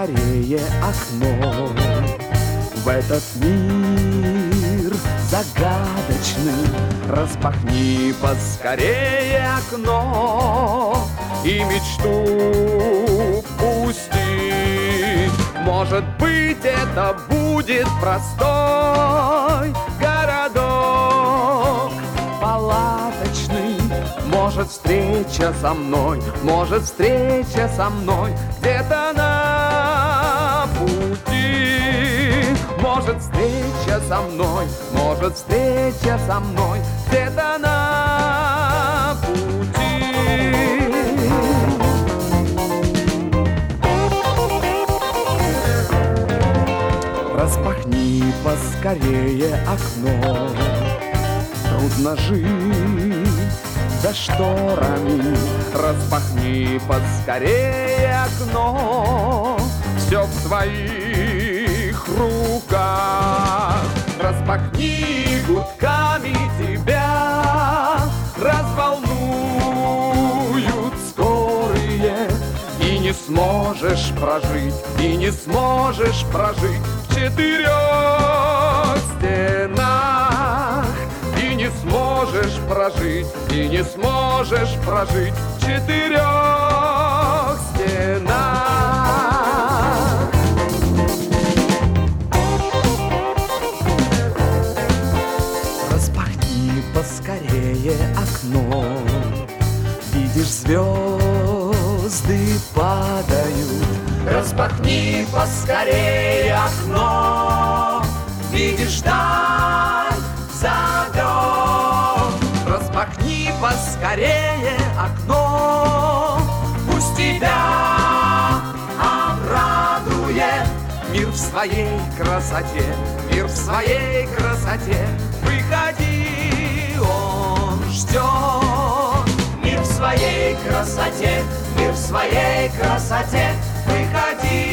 поскорее окно в этот мир загадочный. Распахни поскорее окно и мечту пусти. Может быть, это будет простой городок палаточный. Может, встреча со мной, может, встреча со мной где-то на пути. Может, встреча со мной, может, встреча со мной где-то на пути. Распахни поскорее окно, трудно жить за шторами. Распахни поскорее окно, все в твоих руках. Распахни, гудками тебя разволнуют скорые. И не сможешь прожить, и не сможешь прожить в четырех стенах. И не сможешь прожить, и не сможешь прожить в четырех стенах. Распахни поскорее окно, видишь, звезды падают. Распахни поскорее окно, видишь, даль зовет. Распахни поскорее окно, пусть тебя обрадует мир в своей красоте, мир в своей красоте. Выходи, он ждет. Мир в своей красоте, мир в своей красоте. Выходи.